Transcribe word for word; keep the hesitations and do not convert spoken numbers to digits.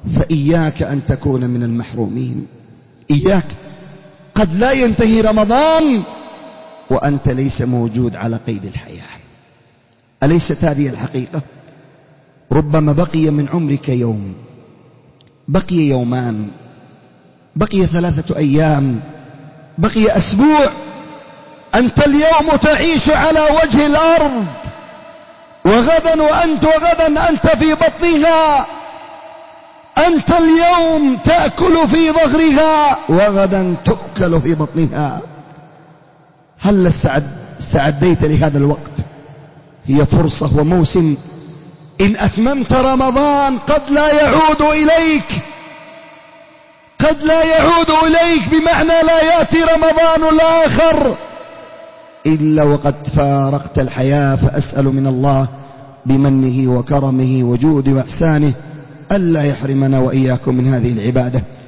فإياك أن تكون من المحرومين. إياك، قد لا ينتهي رمضان وأنت ليس موجود على قيد الحياة. أليست هذه الحقيقة؟ ربما بقي من عمرك يوم، بقي يومان، بقي ثلاثة أيام، بقي أسبوع. أنت اليوم تعيش على وجه الأرض، وغدا وأنت وغدا أنت في بطنها. أنت اليوم تأكل في ظهرها وغدا تؤكل في بطنها. هل استعديت لهذا الوقت؟ هي فرصة وموسم. إن أتممت رمضان قد لا يعود إليك، قد لا يعود إليك، بمعنى لا يأتي رمضان الآخر إلا وقد فارقت الحياة. فأسأل من الله بمنه وكرمه وجوده وإحسانه ألا يحرمنا وإياكم من هذه العبادة.